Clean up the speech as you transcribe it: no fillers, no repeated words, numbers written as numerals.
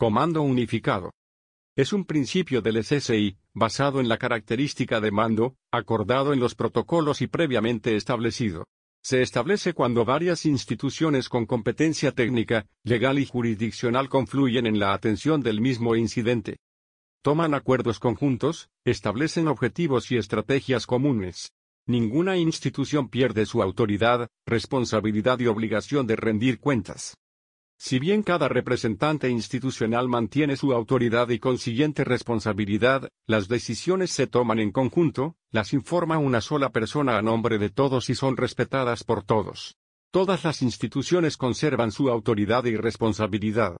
Comando unificado. Es un principio del SSI, basado en la característica de mando, acordado en los protocolos y previamente establecido. Se establece cuando varias instituciones con competencia técnica, legal y jurisdiccional confluyen en la atención del mismo incidente. Toman acuerdos conjuntos, establecen objetivos y estrategias comunes. Ninguna institución pierde su autoridad, responsabilidad y obligación de rendir cuentas. Si bien cada representante institucional mantiene su autoridad y consiguiente responsabilidad, las decisiones se toman en conjunto, las informa una sola persona a nombre de todos y son respetadas por todos. Todas las instituciones conservan su autoridad y responsabilidad.